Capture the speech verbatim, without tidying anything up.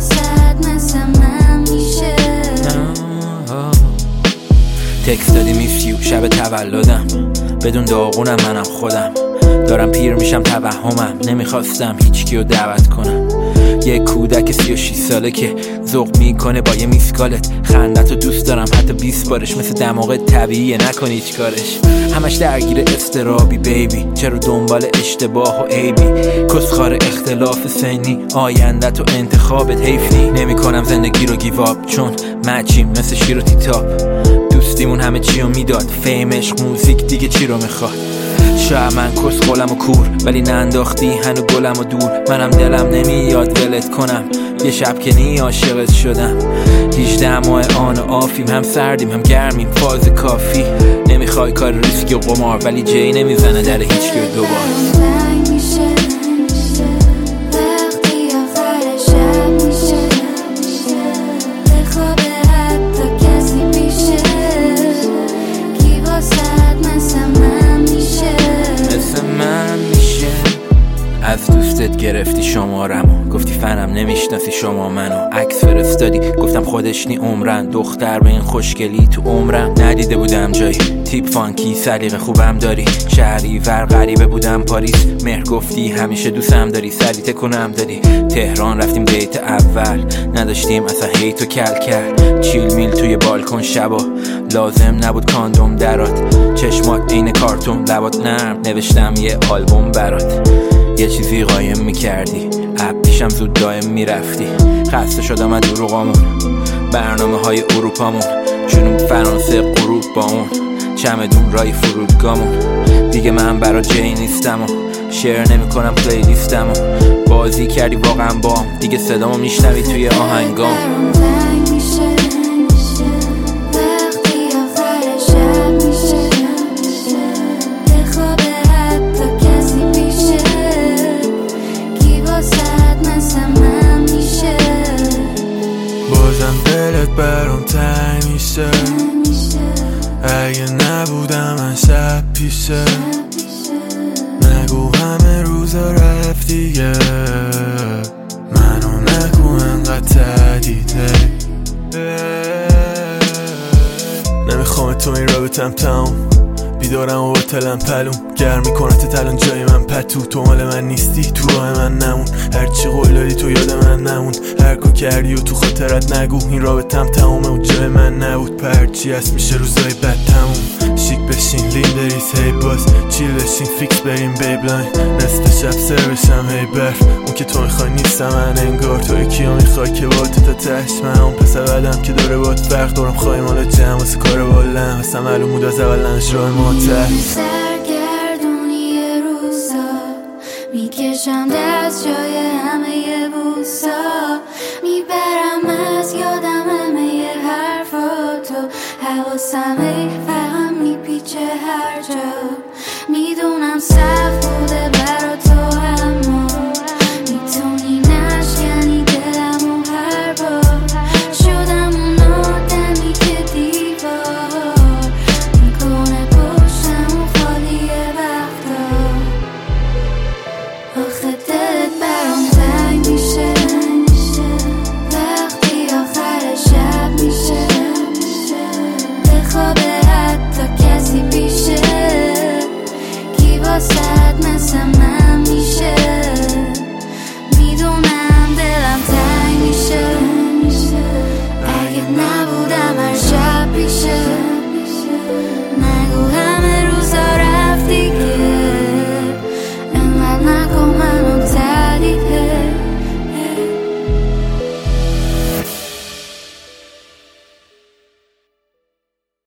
واسد مثل من میشه. تکست دادی میسیو شب تولدم، بدون داغونم منم خودم، دارم پیر میشم توهمم، نمیخواستم هیچ کیو دعوت کنم. یه کودک سی و شیش ساله که ذوق میکنه با یه میسکالت، خندتو دوست دارم حتی بیست بارش، مثل دماغ طبیعیه نکن هیچ کارش. همش درگیر استرابی بیبی، چرا دنبال اشتباه و عیبی، کسخار اختلاف سنی، آیندت و انتخابت حیفی. نمی کنم زندگی رو گیواب چون مچیم مثل شیر و تیتاب، دوستیمون همه چی رو میداد، فیم عشق موزیک دیگه چی رو میخواد. شاید من کس قلم و کور ولی ننداختی هنو گلم و دور، منم دلم نمیاد ولت کنم، یه شب که نی عاشقت شدم. هجده ماه آن و آفیم، هم سردیم هم گرمیم، فاز کافی. نمیخوای کار ریسکی و قمار ولی جی نمیزنه در هیچ که دوبار. از دوستت گرفتی شمارمو، گفتی فنم نمیشناسی شما منو، عکس فرستادی گفتم خودش نی عمرن، دختر به این خوشگلی تو عمرم ندیده بودم جایی. تیپ فانکی سلیقه خوبم داری، شهری ور غریبه بودم پاریس، مهر گفتی همیشه دوستم داری، سلیته کنم دادی. تهران رفتیم دیت اول، نداشتیم اصلا هیت و کل کرد، چیل میل توی بالکن شبا، لازم نبود کاندوم درات، چشمات عین کارتون لبات نرم، نوشتم یه آلبوم برات. یه چیزی قایم میکردی، اپ پیشم زود دایم میرفتی، خسته شدم از دروغامون، برنامه های اروپامون، جنوب فرانسه غروب با اون، چمدون رای فرودگامون. دیگه من برا جی نیستم و شیر نمی کنم پلی لیستم و بازی کردی واقعا بام، دیگه صدامو میشنوی توی آهنگام. بازم دلت برام تنگ میشه، اگه نبودم من شب پیشه، نگو همه روزا رفت دیگه، منو نگو انقدر تدیده. نمیخوام تو این رابطم تموم، بیدارم و باطلم پلوم، گرم میکنت الان جای من پتو، تو مال من نیستی تو راه من نمون، هرچی قول دادی تو یاد من نمون، هر کو کردی و تو خاطرت نگو، این رابطم تمومه و جای من نبود، پرچی هست میشه روزای بد تموم. شیک بشین لین بریز هی باز، چیل بشین فیکس بریم بیبلاین، نصف شب سر بشم هی برف، اون که تو میخوای نیستم من انگار، تو یکیو میخوای که با تو تا تش، من اون پس اولم که داره باد فرق دارم، خواهی مالا جمع واسه کار بالم، واسه معلوم بود از اولنش راه ماتر. سرگردونی روزا میکشم دست جای همه بوسا، میبرم از یادم همه حرفاتو، حواسم ای فهم میپیچه هر جا، میدونم سخت بوده برا تو اما میتونی نشکنی دلم و هر بار شدم اون آدمی که دیوار میکنه پشتم و خالی وقتا. آخه دلت برام تنگ میشه وقتی آخر شب میشه، بخوابه حتی کسی پیشه، کی واسد مثل من